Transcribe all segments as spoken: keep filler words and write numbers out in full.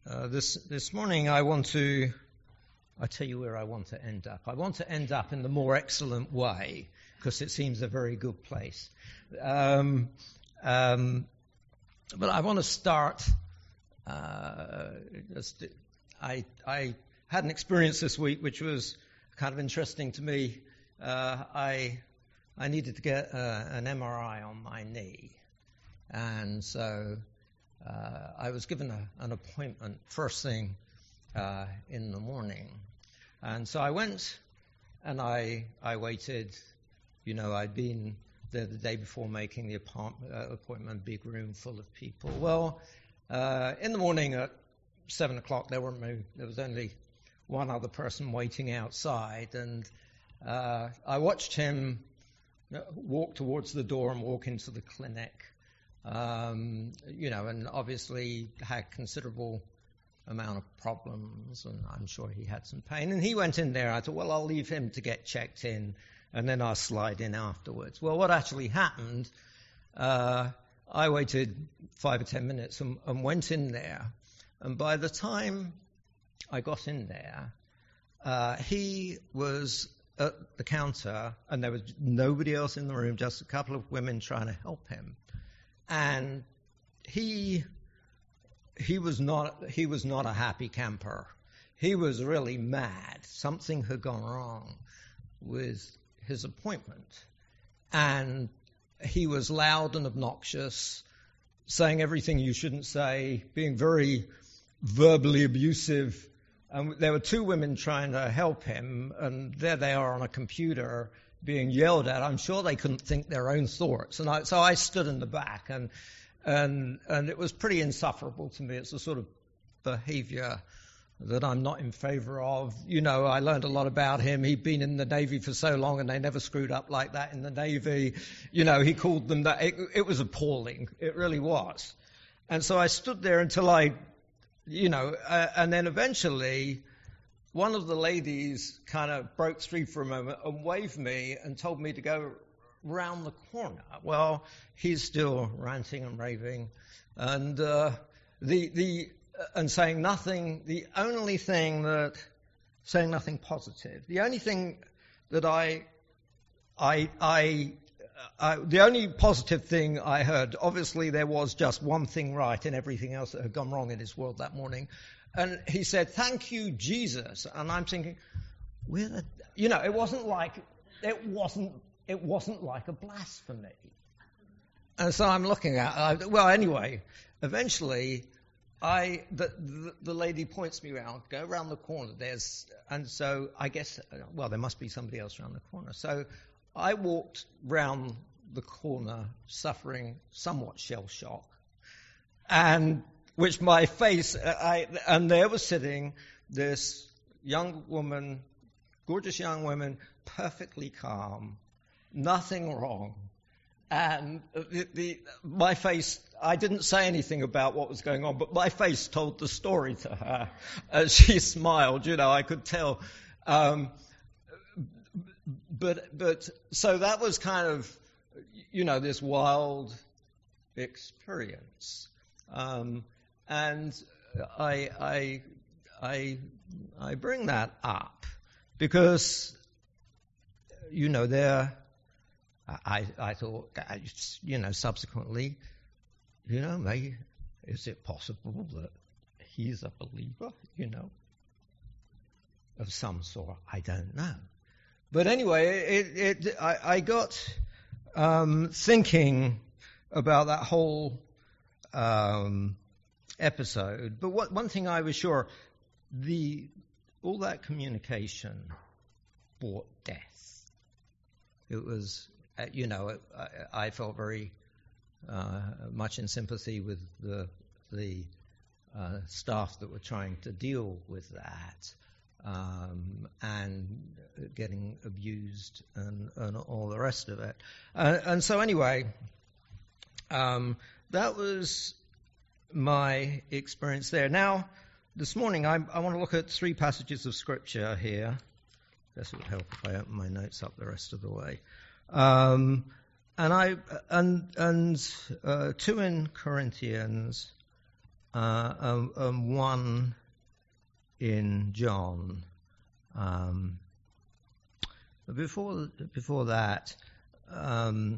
Uh, this this morning I want to, I tell you where I want to end up. I want to end up in the more excellent way, because it seems a very good place. Um, um, but I want to start, uh, just, I, I had an experience this week which was kind of interesting to me. Uh, I, I needed to get uh, an M R I on my knee, and so Uh, I was given a, an appointment first thing uh, in the morning. And so I went and I I waited. You know, I'd been there the day before making the appointment, uh, appointment big room full of people. Well, uh, in the morning at seven o'clock, there, weren't no, there was only one other person waiting outside. And uh, I watched him walk towards the door and walk into the clinic. Um, you know, and obviously had considerable amount of problems, and I'm sure he had some pain. And he went in there. I thought, well, I'll leave him to get checked in, and then I'll slide in afterwards. Well, what actually happened, uh, I waited five or ten minutes and, and went in there. And by the time I got in there, uh, he was at the counter, and there was nobody else in the room, just a couple of women trying to help him. And he he was not he was not a happy camper. He was really mad. Something had gone wrong with his appointment. And he was loud and obnoxious, saying everything you shouldn't say, being very verbally abusive. And there were two women trying to help him, and there they are on a computer being yelled at. I'm sure they couldn't think their own thoughts. And I, so I stood in the back, and and and it was pretty insufferable to me. It's the sort of behavior that I'm not in favor of. You know, I learned a lot about him. He'd been in the Navy for so long, and they never screwed up like that in the Navy. You know, he called them that. It, it was appalling. It really was. And so I stood there until I, you know, uh, and then eventually one of the ladies kind of broke through for a moment and waved me and told me to go round the corner. Well, he's still ranting and raving, and uh, the the and saying nothing. The only thing that saying nothing positive. The only thing that I I I. Uh, the only positive thing I heard, obviously there was just one thing right in everything else that had gone wrong in his world that morning. And he said, "Thank you, Jesus." And I'm thinking, where the, you know, it wasn't like, it wasn't, it wasn't like a blasphemy. And so I'm looking at, I, well, anyway, eventually, I, the, the, the lady points me around, go around the corner, there's, and so I guess, well, there must be somebody else around the corner. So I walked round the corner, suffering somewhat shell shock, and which my face, I, and there was sitting this young woman, gorgeous young woman, perfectly calm, nothing wrong. And the, the, my face, I didn't say anything about what was going on, but my face told the story to her. As she smiled, you know, I could tell. Um, but, but, so that was kind of, you know, this wild experience. Um, And I, I, I, I bring that up because, you know, there, I, I thought, you know, subsequently, you know, maybe, is it possible that he's a believer, you know, of some sort? I don't know. But anyway, it, it, I, I got um, thinking about that whole um episode. But what, one thing I was sure, the all that communication brought death. It was, uh, you know, I, I felt very uh, much in sympathy with the the uh, staff that were trying to deal with that um, and getting abused and, and all the rest of it. Uh, and so anyway, um, that was my experience there. Now, this morning, I, I want to look at three passages of Scripture here. This would help if I open my notes up the rest of the way. Um, and I and and uh, two in Corinthians, uh, um, um, one in John. Um, but before before that, um,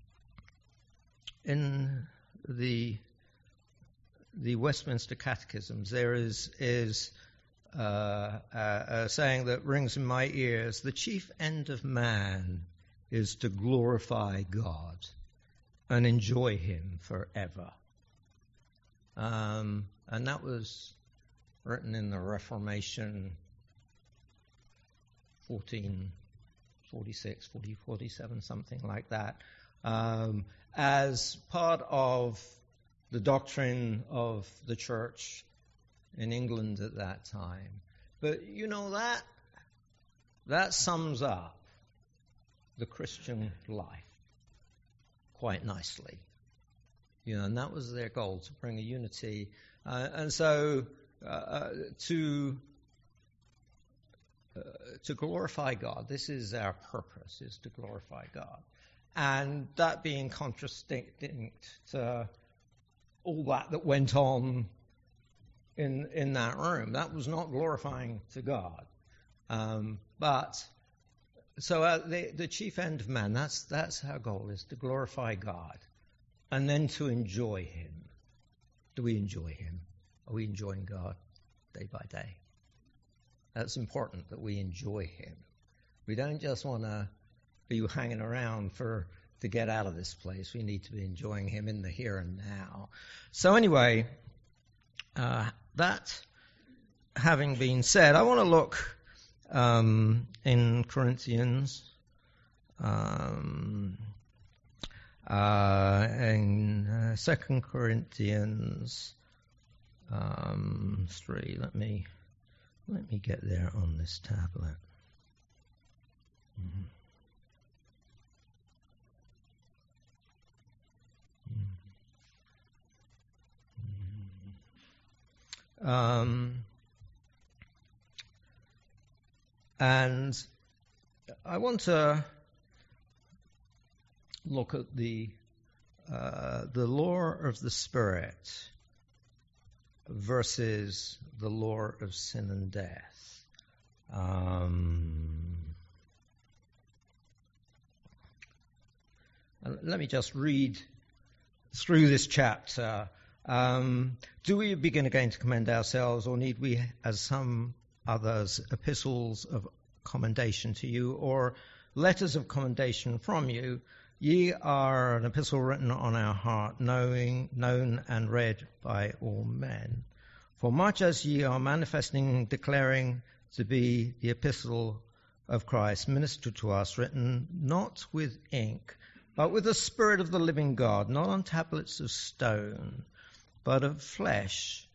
in the the Westminster Catechisms, there is is uh, a, a saying that rings in my ears: the chief end of man is to glorify God and enjoy Him forever. Um, and that was written in the Reformation, fourteen forty-six, fourteen forty-seven, something like that, um, as part of the doctrine of the church in England at that time. But you know, that that sums up the Christian life quite nicely. You know, and that was their goal, to bring a unity. Uh, and so uh, to uh, to glorify God, this is our purpose, is to glorify God. And that being contrasting to all that that went on in in that room, that was not glorifying to God. Um, but so uh, the the chief end of man, that's that's our goal, is to glorify God, and then to enjoy Him. Do we enjoy Him? Are we enjoying God day by day? That's important, that we enjoy Him. We don't just want to be hanging around for to get out of this place. We need to be enjoying Him in the here and now. So anyway, uh, that having been said, I want to look um, in Corinthians, um, uh, in uh, Second Corinthians um, three. Let me let me get there on this tablet. Mm-hmm. Um, and I want to look at the uh, the law of the Spirit versus the law of sin and death. Um, let me just read through this chapter. Um, do we begin again to commend ourselves, or need we, as some others, epistles of commendation to you, or letters of commendation from you? Ye are an epistle written on our heart, knowing, known and read by all men. For much as ye are manifesting, declaring to be the epistle of Christ, ministered to us, written not with ink, but with the Spirit of the living God, not on tablets of stone, but of flesh,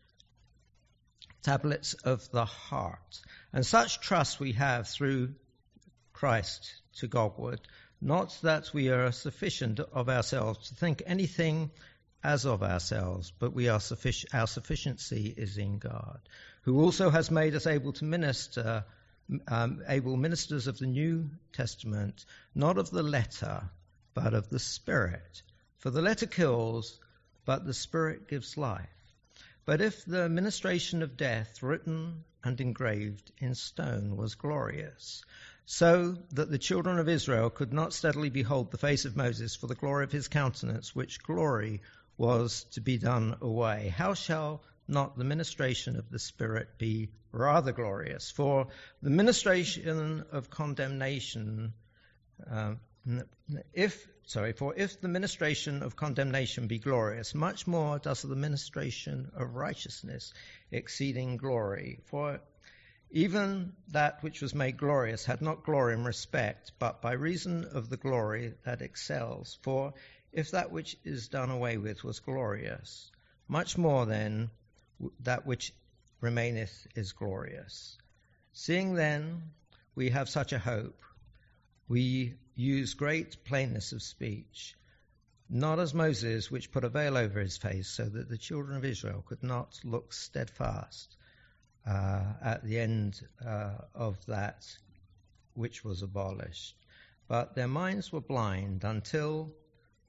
tablets of the heart. And such trust we have through Christ to Godward, not that we are sufficient of ourselves to think anything as of ourselves, but we are suffic- our sufficiency is in God, who also has made us able to minister, um, able ministers of the New Testament, not of the letter, but of the Spirit. For the letter kills, but the Spirit gives life. But if the ministration of death, written and engraved in stone, was glorious, so that the children of Israel could not steadily behold the face of Moses for the glory of his countenance, which glory was to be done away, how shall not the ministration of the Spirit be rather glorious? For the ministration of condemnation, uh, if Sorry, for if the ministration of condemnation be glorious, much more does the ministration of righteousness exceeding glory. For even that which was made glorious had not glory in respect, but by reason of the glory that excels. For if that which is done away with was glorious, much more then that which remaineth is glorious. Seeing then we have such a hope, we use great plainness of speech, not as Moses, which put a veil over his face, so that the children of Israel could not look steadfast uh, at the end uh, of that which was abolished. But their minds were blind until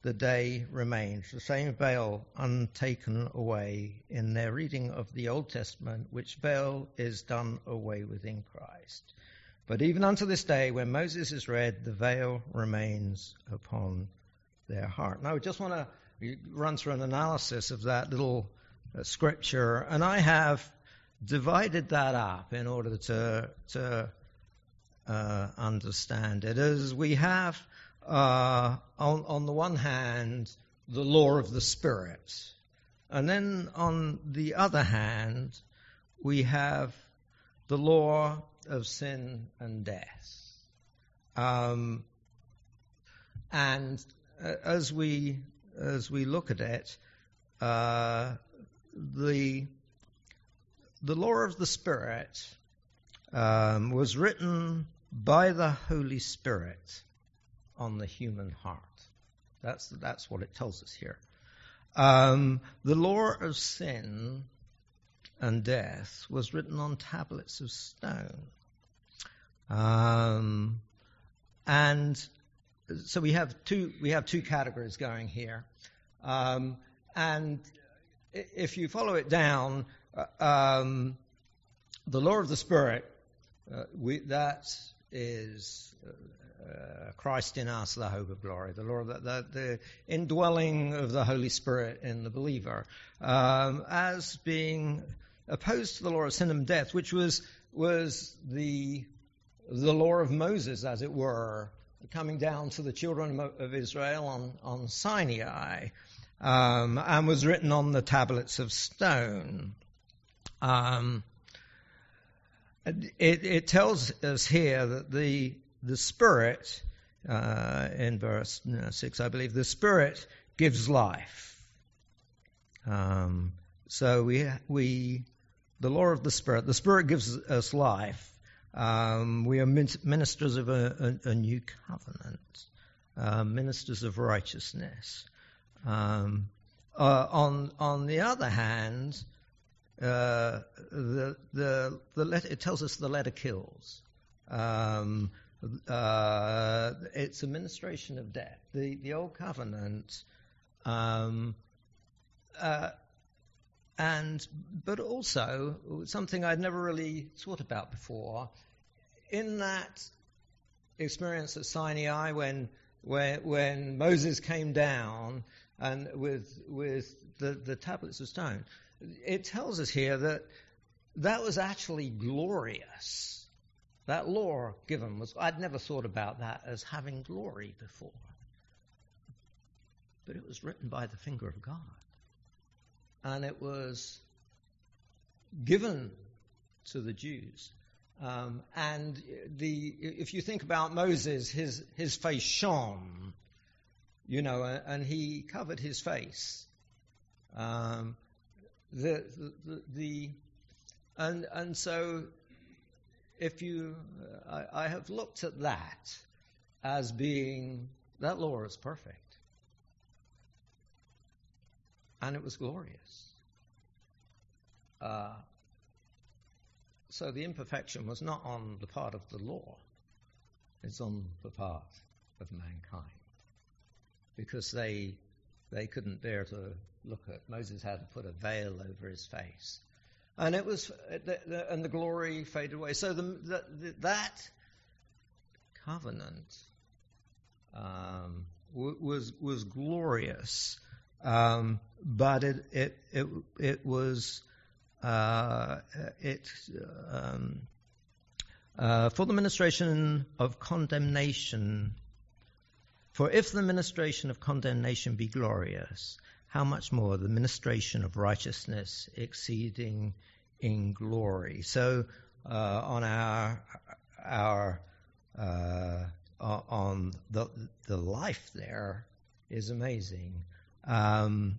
the day remains, the same veil untaken away in their reading of the Old Testament, which veil is done away with in Christ. But even unto this day, when Moses is read, the veil remains upon their heart. Now, I just want to run through an analysis of that little uh, scripture, and I have divided that up in order to, to uh, understand it. As we have Uh, on, on the one hand, the law of the Spirit. And then on the other hand, we have the law of sin and death. Um, and uh, as we as we look at it, uh, the the law of the Spirit um, was written by the Holy Spirit on the human heart. That's that's what it tells us here. Um, the law of sin and death was written on tablets of stone. Um, and so we have two we have two categories going here. Um, and if you follow it down, uh, um, the law of the Spirit, uh, we, that is uh, Christ in us, the hope of glory. The law of the, the, the indwelling of the Holy Spirit in the believer, um, as being opposed to the law of sin and death, which was was the the law of Moses, as it were, coming down to the children of Israel on on Sinai, um, and was written on the tablets of stone. Um, it, it tells us here that the the Spirit, uh, in verse you know, six, I believe, the Spirit gives life. Um, so we we the law of the Spirit, the Spirit gives us life. Um, we are ministers of a, a, a new covenant, uh, ministers of righteousness. Um, uh, on on the other hand, uh, the the the letter, it tells us the letter kills. Um, uh, it's a ministration of death. The the old covenant, um, uh, and but also something I'd never really thought about before. In that experience at Sinai, when when, when Moses came down and with with the, the tablets of stone, it tells us here that that was actually glorious. That law given was, I'd never thought about that as having glory before. But it was written by the finger of God. And it was given to the Jews. Um, and the if you think about Moses, his his face shone, you know, and he covered his face. Um, the, the the and and so if you, uh, I, I have looked at that as being that law is perfect, and it was glorious. Uh, So the imperfection was not on the part of the law, it's on the part of mankind. Because they they couldn't bear to look at, Moses had to put a veil over his face. And it was, and the glory faded away. So the, the, that covenant um, was was glorious, um, but it it it, it was. Uh, it um, uh, for the ministration of condemnation. For if the ministration of condemnation be glorious, how much more the ministration of righteousness exceeding in glory. So uh, on our our uh, on the the life there is amazing. Um,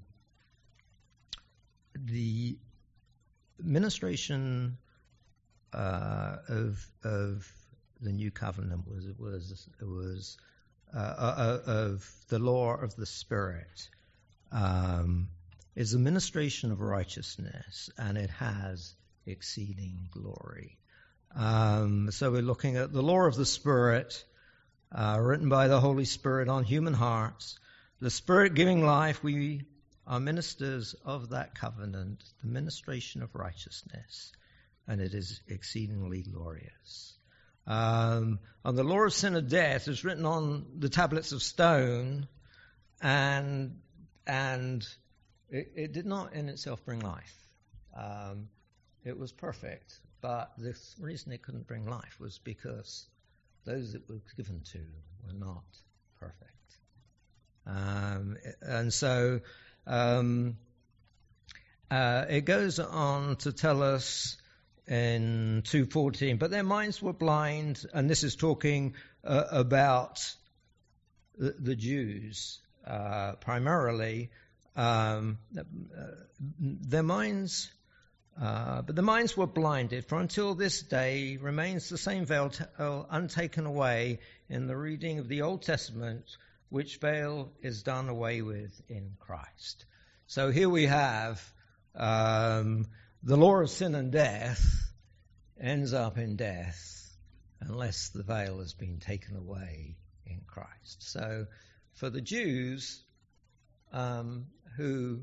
the Ministration uh, of of the new covenant was was was uh, uh, of the law of the Spirit um, is a ministration of righteousness, and it has exceeding glory. Um, so we're looking at the law of the Spirit, uh, written by the Holy Spirit on human hearts, the Spirit giving life, we are ministers of that covenant, the ministration of righteousness, and it is exceedingly glorious. Um, and the law of sin and death is written on the tablets of stone, and and it, it did not in itself bring life. Um, it was perfect, but the reason it couldn't bring life was because those it was given to were not perfect. Um, and so um, uh, it goes on to tell us in two fourteen, but their minds were blind, and this is talking uh, about the, the Jews uh, primarily. Um, uh, their minds, uh, but the minds were blinded, for until this day remains the same veil t- uh, untaken away in the reading of the Old Testament, which veil is done away with in Christ. So here we have um, the law of sin and death ends up in death unless the veil has been taken away in Christ. So for the Jews um, who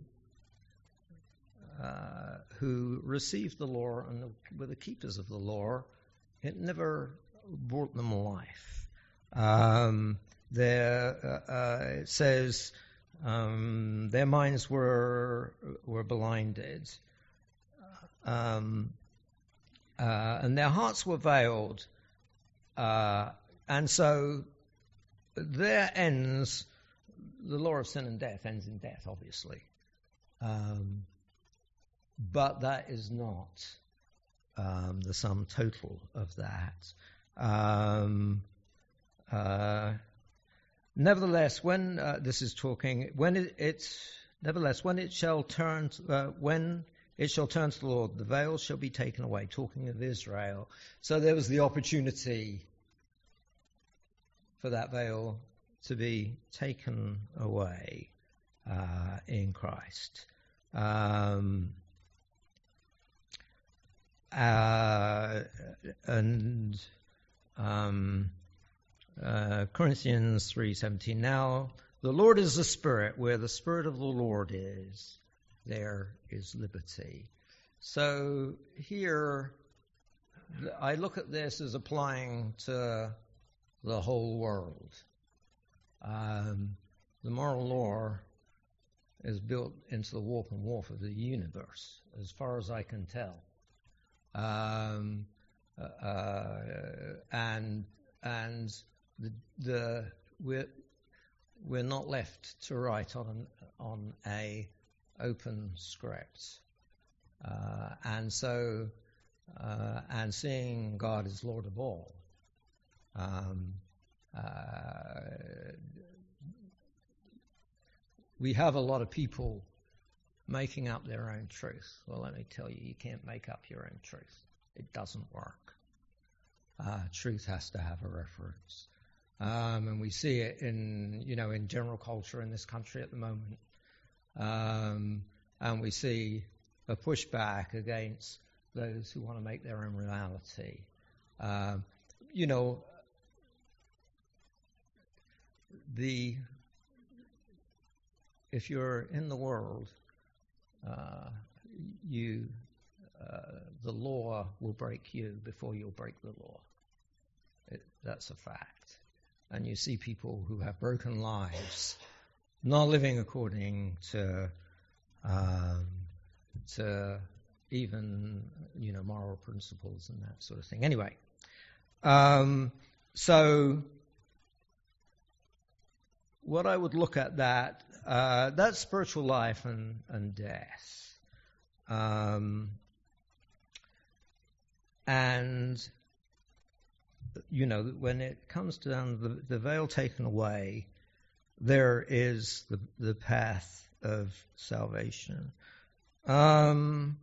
uh, who received the law and were the keepers of the law, it never brought them life. Um, there, uh, uh, it says um, their minds were were blinded. Um, uh, and their hearts were veiled. Uh, and so there ends, the law of sin and death ends in death, obviously. Um, but that is not um, the sum total of that. Um, uh, nevertheless, when, uh, this is talking, when it, it's, nevertheless, when it shall turn, to, uh, when it shall turn to the Lord, the veil shall be taken away, talking of Israel. So there was the opportunity for that veil to be taken away uh, in Christ. Um, uh, and um, uh, Corinthians three seventeen. Now the Lord is the Spirit. Where the Spirit of the Lord is, there is liberty. So here, I look at this as applying to the whole world. Um, the moral law is built into the warp and woof of the universe, as far as I can tell. Um, uh, and and the, the we're we're not left to write on an, on a open script, uh, and so uh, and seeing God as Lord of all. Um, uh, we have a lot of people making up their own truth. Well, let me tell you, you can't make up your own truth. It doesn't work. Uh, truth has to have a reference. Um, and we see it in, you know, in general culture in this country at the moment. Um, and we see a pushback against those who want to make their own reality. Um, you know, the if you're in the world, uh, you uh, the law will break you before you'll break the law. It, that's a fact. And you see people who have broken lives, not living according to um, to even, you know, moral principles and that sort of thing. Anyway, um, so what I would look at that, uh, that's spiritual life and, and death. Um, and, you know, when it comes down to the, the veil taken away, there is the, the path of salvation. Um,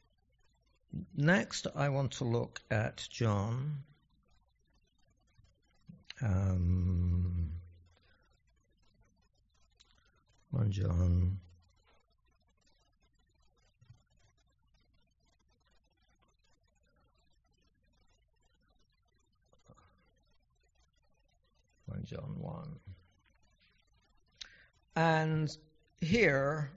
next, I want to look at John. Um, One John. One John one. And here,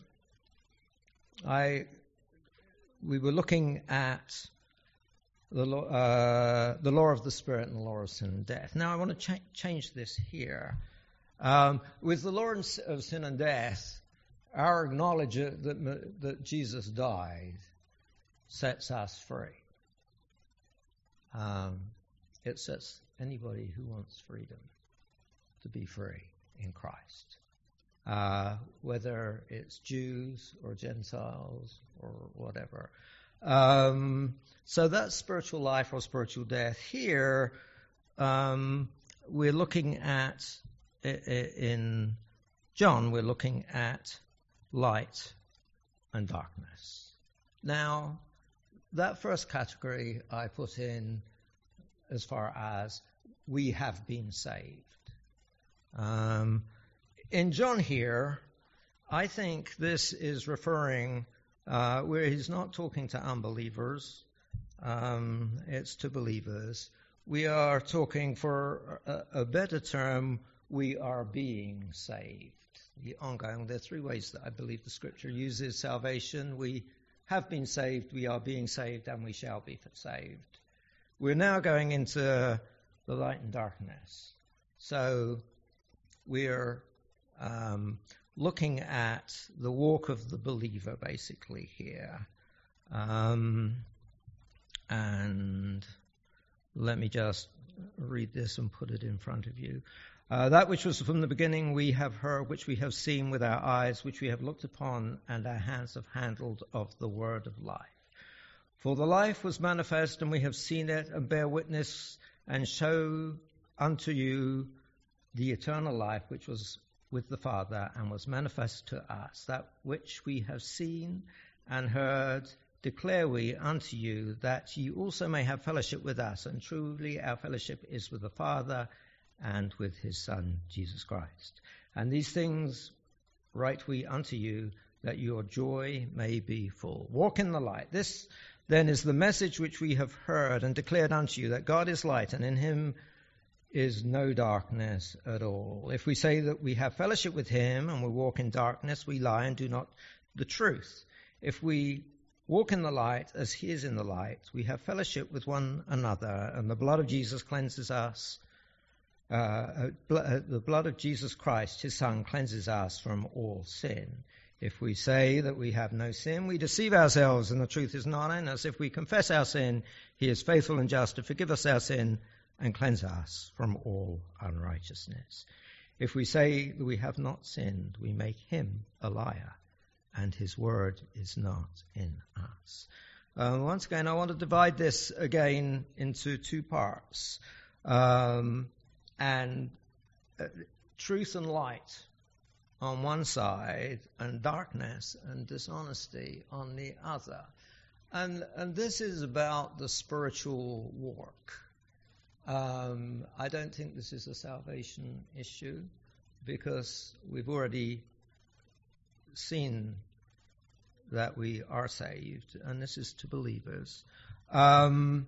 I we were looking at the law, uh, the law of the Spirit and the law of sin and death. Now, I want to cha- change this here. Um, with the law of sin and death, our acknowledgement that, that Jesus died sets us free. Um, it sets anybody who wants freedom to be free in Christ, uh, whether it's Jews or Gentiles or whatever. Um, so that's spiritual life or spiritual death. Here, um, we're looking at, in John, we're looking at light and darkness. Now, that first category I put in as far as we have been saved. Um, in John here, I think this is referring, uh, where he's not talking to unbelievers, um, it's to believers. We are talking, for a, a better term, we are being saved. The ongoing, there are three ways that I believe the Scripture uses salvation. We have been saved, we are being saved, and we shall be saved. We're now going into the light and darkness. So we're um, looking at the walk of the believer, basically, here. Um, and let me just read this and put it in front of you. Uh, that which was from the beginning we have heard, which we have seen with our eyes, which we have looked upon, and our hands have handled of the word of life. For the life was manifest, and we have seen it, and bear witness, and show unto you the eternal life which was with the Father, and was manifest to us. That which we have seen and heard declare we unto you, that ye also may have fellowship with us. And truly our fellowship is with the Father and with his Son, Jesus Christ. And these things write we unto you, that your joy may be full. Walk in the light. This then is the message which we have heard and declared unto you, that God is light, and in him is no darkness at all. If we say that we have fellowship with him and we walk in darkness, we lie and do not the truth. If we walk in the light as he is in the light, we have fellowship with one another, and the blood of Jesus cleanses us. Uh, uh, the blood of Jesus Christ, his Son, cleanses us from all sin. If we say that we have no sin, we deceive ourselves, and the truth is not in us. If we confess our sin, he is faithful and just to forgive us our sin and cleanse us from all unrighteousness. If we say that we have not sinned, we make him a liar, and his word is not in us. Uh, once again, I want to divide this again into two parts. Um, and uh, truth and light on one side, and darkness and dishonesty on the other. And, and this is about the spiritual walk. Um, I don't think this is a salvation issue, because we've already seen that we are saved, and this is to believers. Um,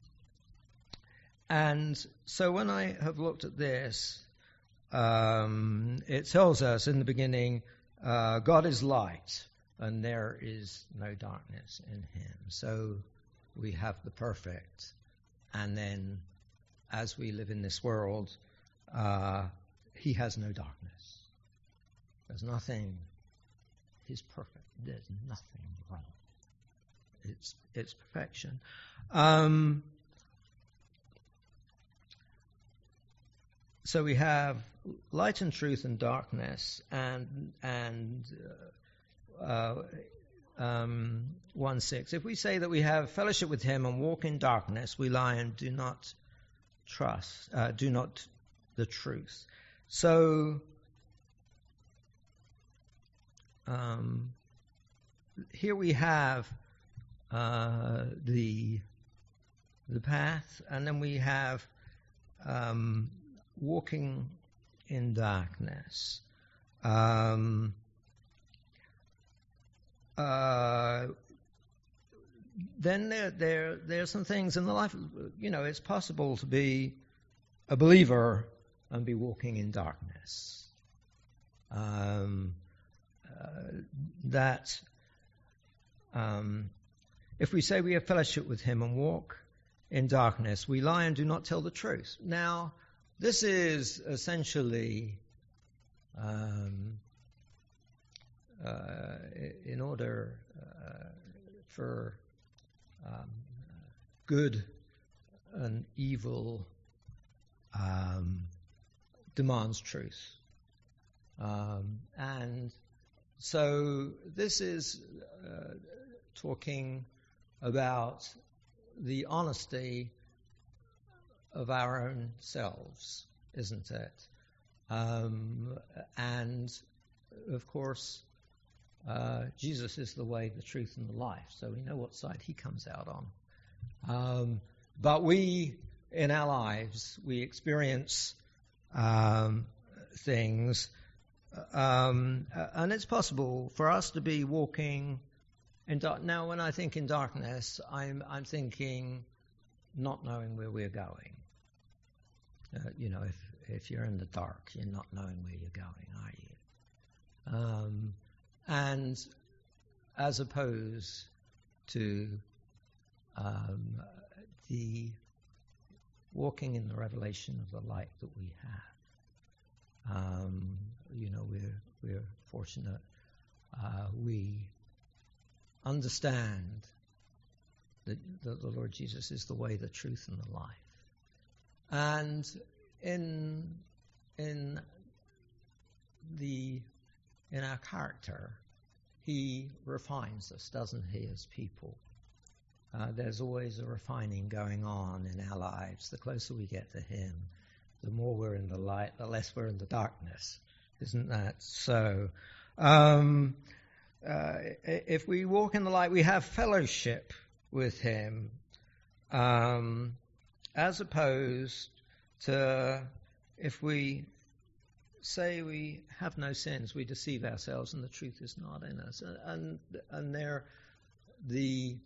and so when I have looked at this, um, it tells us in the beginning, uh, God is light, and there is no darkness in him. So we have the perfect, and then as we live in this world, uh, he has no darkness. There's nothing. He's perfect. There's nothing wrong. It's it's perfection. Um, so we have light and truth and darkness, and and uh, uh, um, one six. If we say that we have fellowship with him and walk in darkness, we lie and do not trust, uh, do not the truth. So um, here we have uh, the the path, and then we have um, walking in darkness. Um, uh, then there, there, there are some things in the life, you know, it's possible to be a believer and be walking in darkness. Um, uh, that um, if we say we have fellowship with him and walk in darkness, we lie and do not tell the truth. Now, this is essentially um, uh, in order uh, for um, good and evil um, demands truth. Um, and so this is uh, talking about the honesty of our own selves, isn't it? Um, and, of course, uh, Jesus is the way, the truth, and the life, so we know what side he comes out on. Um, but we, in our lives, we experience um, things, um, and it's possible for us to be walking in dark. Now, when I think in darkness, I'm I'm thinking not knowing where we're going. Uh, you know, if if you're in the dark, you're not knowing where you're going, are you? Um, and as opposed to um, the walking in the revelation of the light that we have. Um, you know, we're we're fortunate. Uh, we understand that, that the Lord Jesus is the way, the truth, and the life. And in in the in our character, he refines us, doesn't he, as people? Uh, there's always a refining going on in our lives. The closer we get to him, the more we're in the light, the less we're in the darkness. Isn't that so? Um, uh, if we walk in the light, we have fellowship with him, um, as opposed to if we say we have no sins, we deceive ourselves and the truth is not in us. And and there, the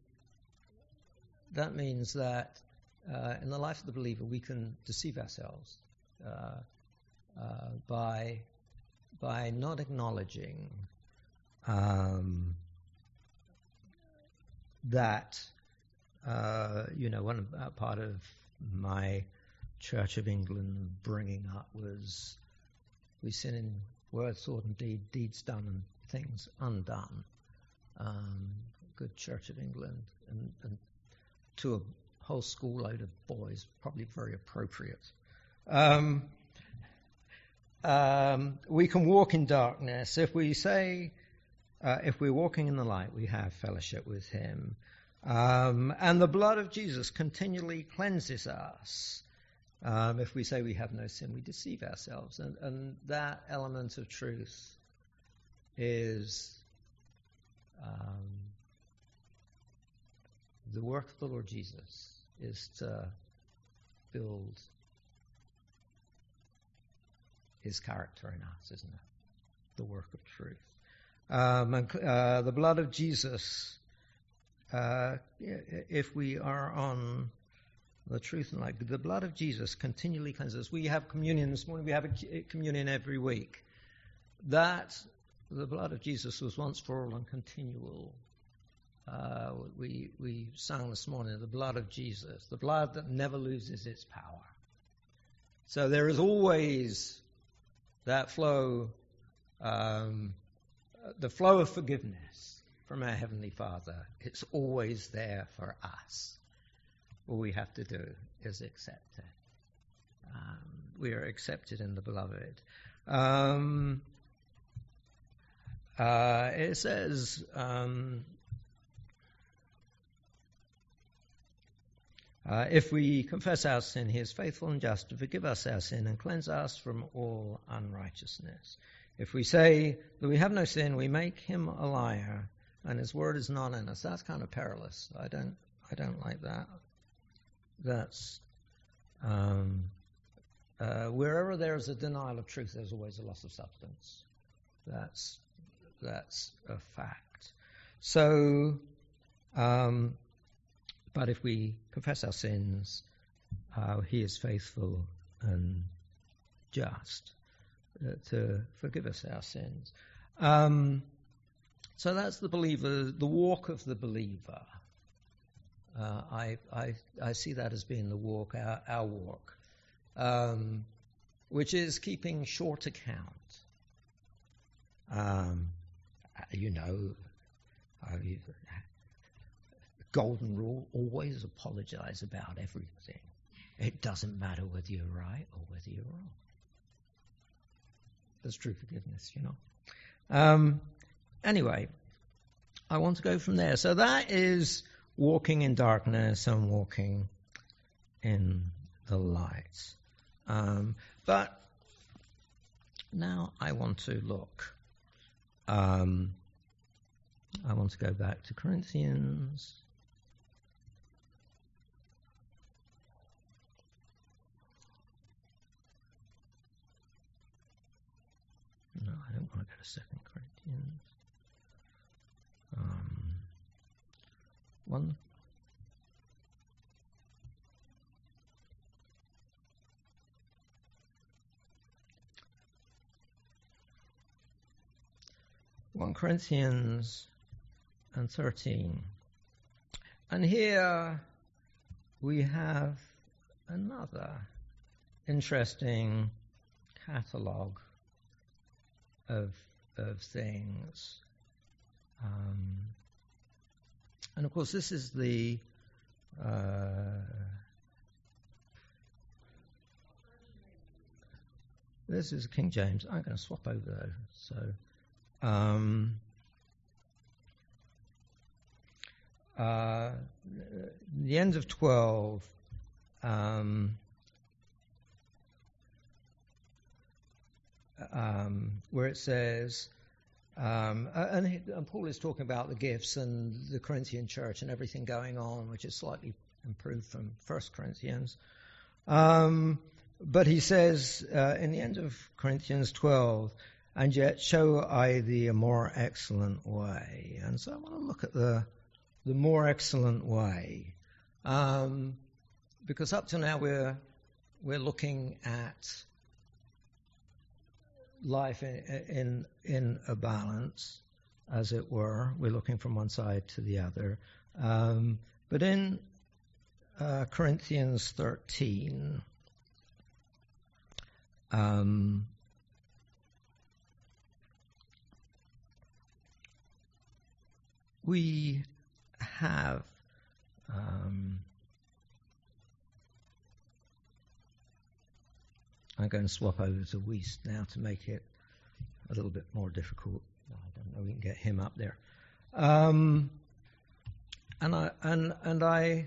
that means that uh, in the life of the believer we can deceive ourselves uh, uh, by by not acknowledging um, that uh, you know one uh, part of my Church of England bringing up was we sin in word, thought, and deed, deeds done, and things undone. Um, good Church of England, and, and to a whole school load of boys, probably very appropriate. Um, um, we can walk in darkness. If we say, uh, if we're walking in the light, we have fellowship with him. Um, and the blood of Jesus continually cleanses us. Um, if we say we have no sin, we deceive ourselves. And, and that element of truth is um, the work of the Lord Jesus is to build his character in us, isn't it? The work of truth. Um, and, uh, the blood of Jesus, uh, if we are on the truth and light, the blood of Jesus continually cleanses. We have communion this morning. We have a communion every week. That the blood of Jesus was once for all and continual. Uh, we we sang this morning, the blood of Jesus, the blood that never loses its power. So there is always that flow, um, the flow of forgiveness from our Heavenly Father. It's always there for us. All we have to do is accept it. Um, we are accepted in the beloved. Um, uh, it says, um, uh, if we confess our sin, he is faithful and just to forgive us our sin and cleanse us from all unrighteousness. If we say that we have no sin, we make him a liar, and his word is not in us. That's kind of perilous. I don't, I don't like that. That's um, uh, wherever there is a denial of truth, there's always a loss of substance. That's that's a fact. So, um, but if we confess our sins, uh, he is faithful and just uh, to forgive us our sins. Um, so that's the believer, the walk of the believer. Uh, I, I I see that as being the walk, our, our walk, um, which is keeping short account. Um, you know, I, golden rule: always apologize about everything. It doesn't matter whether you're right or whether you're wrong. That's true forgiveness, you know. Um, anyway, I want to go from there. So that is walking in darkness and walking in the light. Um, but now I want to look. Um, I want to go back to Corinthians. No, I don't want to go to Second Corinthians. Um, one. One Corinthians and thirteen. And here we have another interesting catalogue of of things. Um, and of course this is the uh, this is King James. I'm going to swap over though. So um, uh, the end of twelve, um, um, where it says, um, and, he, and Paul is talking about the gifts and the Corinthian church and everything going on, which is slightly improved from First Corinthians. Um, but he says uh, in the end of Corinthians twelve, and yet show I thee a more excellent way. And so I want to look at the the more excellent way, um, because up to now we're we're looking at life in, in in a balance, as it were. We're looking from one side to the other. Um, but in uh, Corinthians thirteen, um, we have um, I'm going to swap over to Wiest now to make it a little bit more difficult. I don't know, we can get him up there. Um, and I and and I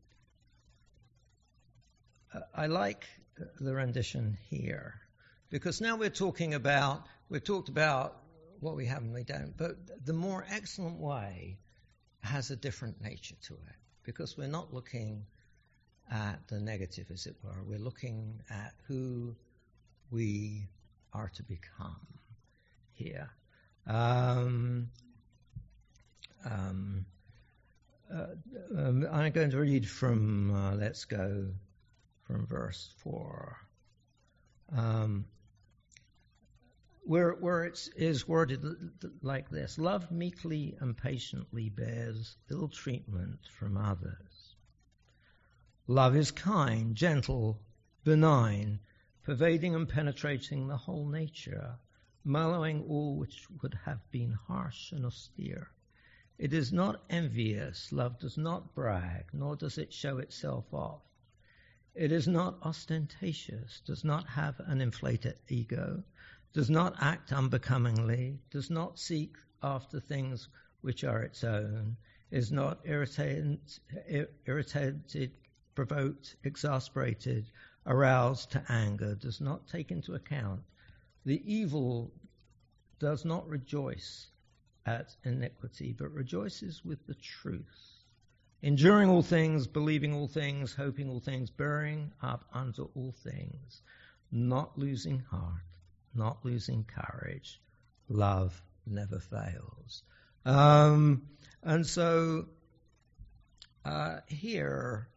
I like the rendition here, because now we're talking about we've talked about what we have and we don't, but the more excellent way has a different nature to it, because we're not looking at the negative, as it were. We're looking at who we are to become here. Um, um, uh, um, I'm going to read from, uh, let's go from verse four. Um, Where, where it is worded like this: love meekly and patiently bears ill treatment from others. Love is kind, gentle, benign, pervading and penetrating the whole nature, mellowing all which would have been harsh and austere. It is not envious. Love does not brag, nor does it show itself off. It is not ostentatious, does not have an inflated ego, does not act unbecomingly, does not seek after things which are its own, is not irritated, irritated, provoked, exasperated, aroused to anger, does not take into account the evil, does not rejoice at iniquity, but rejoices with the truth, enduring all things, believing all things, hoping all things, bearing up under all things, not losing heart, not losing courage. Love never fails. Um, and so uh, here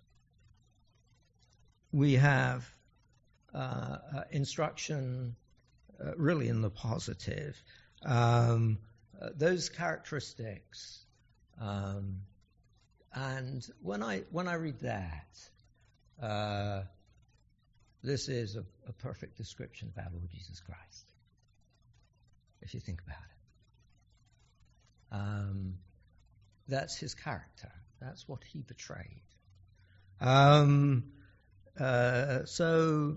we have uh, uh, instruction uh, really in the positive. Um, uh, those characteristics, um, and when I when I read that, uh, this is a, a perfect description of our Lord Jesus Christ, if you think about it. Um, that's his character. That's what he betrayed. Um, uh, so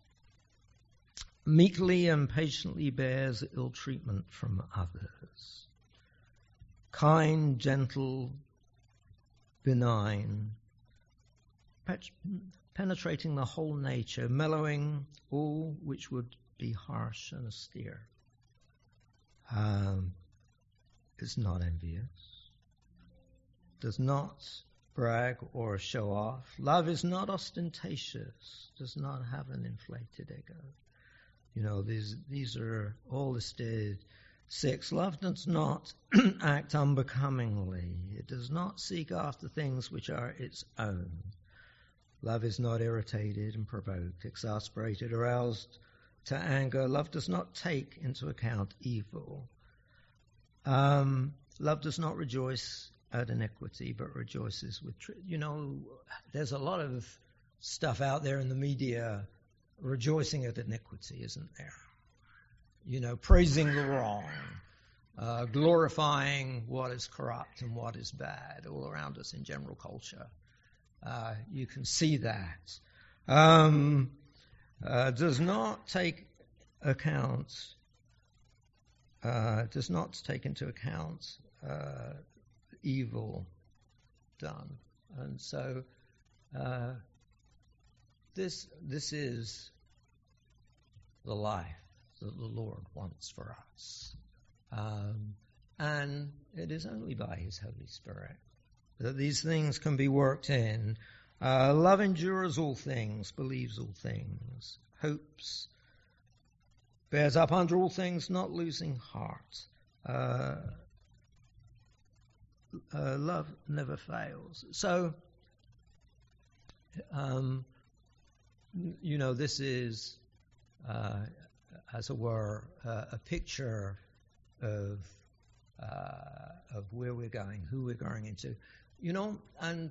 meekly and patiently bears ill treatment from others. Kind, gentle, benign, pet- penetrating the whole nature, mellowing all which would be harsh and austere. Um, is not envious, does not brag or show off. Love is not ostentatious, does not have an inflated ego. You know, these these are all listed. Six, love does not act unbecomingly. It does not seek after things which are its own. Love is not irritated and provoked, exasperated, aroused to anger. Love does not take into account evil. Um, love does not rejoice at iniquity, but rejoices with truth. You know, there's a lot of stuff out there in the media rejoicing at iniquity, isn't there? You know, praising the wrong, uh, glorifying what is corrupt and what is bad all around us in general culture. Uh, you can see that. Um, uh, does not take account, uh, does not take into account uh, evil done. And so uh, this this is the life that the Lord wants for us. Um, and it is only by his Holy Spirit that these things can be worked in. Uh, love endures all things, believes all things, hopes, bears up under all things, not losing heart. Uh, uh, love never fails. So, um, you know, this is, uh, as it were, uh, a picture of uh, of where we're going, who we're going into. You know, and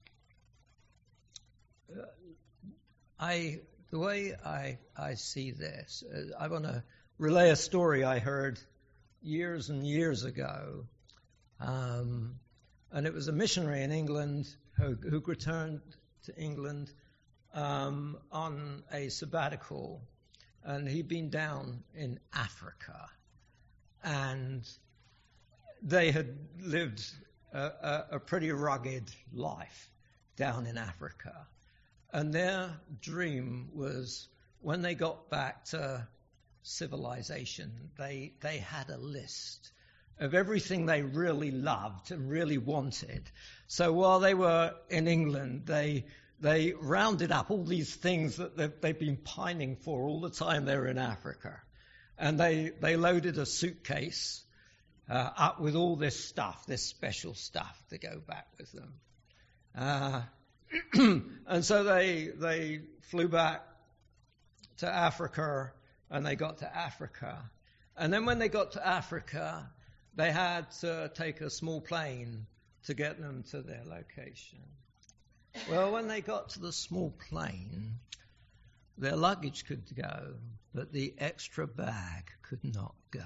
uh, I, the way I I see this, uh, I want to relay a story I heard years and years ago, um, and it was a missionary in England who, who returned to England um, on a sabbatical, and he'd been down in Africa, and they had lived a, a, a pretty rugged life down in Africa. And their dream was when they got back to civilization, they they had a list of everything they really loved and really wanted. So while they were in England, they they rounded up all these things that they've, they've been pining for all the time they were in Africa. And they, they loaded a suitcase uh, up with all this stuff, this special stuff to go back with them. Uh, and so they they flew back to Africa, and they got to Africa. And then when they got to Africa, they had to take a small plane to get them to their location. Well, when they got to the small plane, their luggage could go, but the extra bag could not go.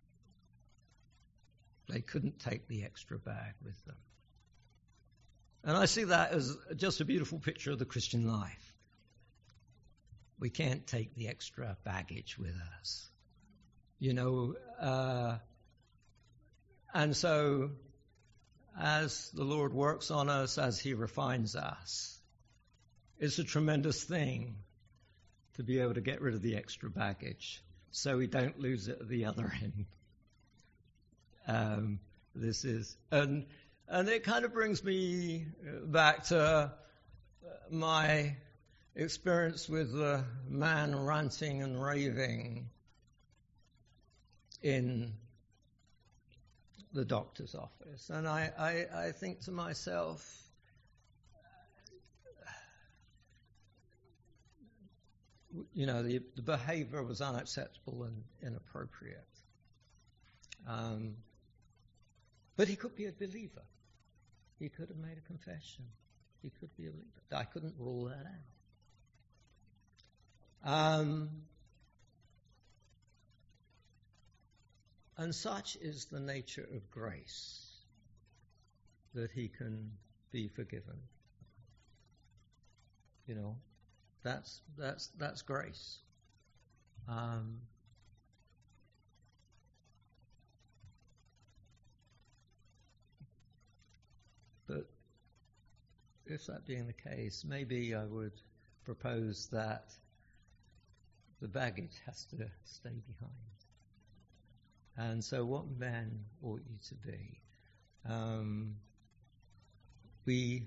They couldn't take the extra bag with them. And I see that as just a beautiful picture of the Christian life. We can't take the extra baggage with us. You know, uh, and so as the Lord works on us, as he refines us, it's a tremendous thing to be able to get rid of the extra baggage so we don't lose it at the other end. Um, this is, and and it kind of brings me back to my experience with the man ranting and raving in the doctor's office. And I, I, I think to myself, you know, the, the behavior was unacceptable and inappropriate. Um, but he could be a believer. He could have made a confession. He could be a believer. I couldn't rule that out. Um, and such is the nature of grace, that he can be forgiven. You know, that's that's that's grace. Um, but if that being the case, maybe I would propose that the baggage has to stay behind. And so, what men ought you to be? Um, we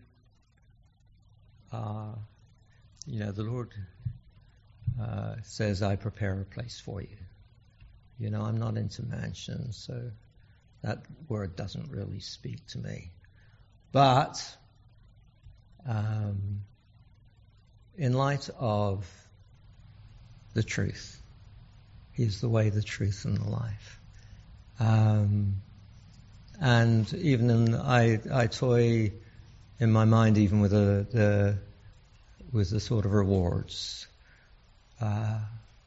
are. You know, the Lord uh, says, I prepare a place for you. You know, I'm not into mansions, so that word doesn't really speak to me. But um, in light of the truth, He's the way, the truth, and the life. Um, and even in, I, I toy in my mind even with the, the with the sort of rewards. Uh,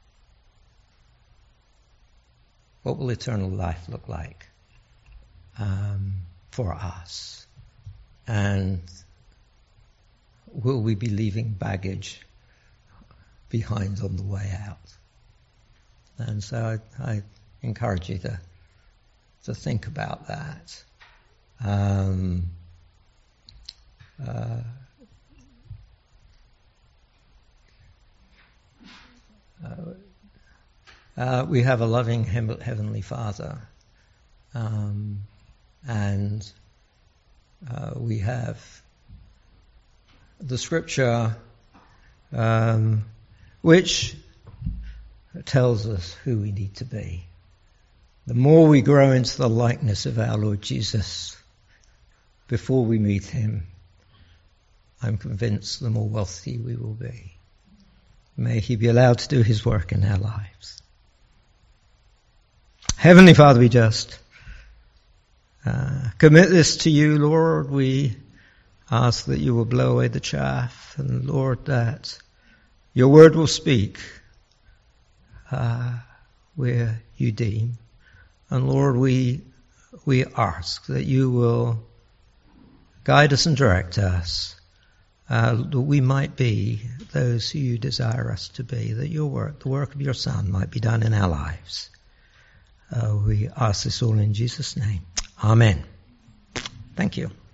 what will eternal life look like um, for us? And will we be leaving baggage behind on the way out? And so I, I encourage you to to think about that. Um, uh, Uh, uh, we have a loving hem- Heavenly Father, um, and uh, we have the Scripture, um, which tells us who we need to be. The more we grow into the likeness of our Lord Jesus before we meet Him, I'm convinced the more wealthy we will be. May He be allowed to do His work in our lives. Heavenly Father, we just uh, commit this to you, Lord. We ask that you will blow away the chaff, and Lord, that your word will speak uh, where you deem. And Lord, we we ask that you will guide us and direct us, Uh, that we might be those who you desire us to be, that your work, the work of your Son, might be done in our lives. Uh, we ask this all in Jesus' name. Amen. Thank you.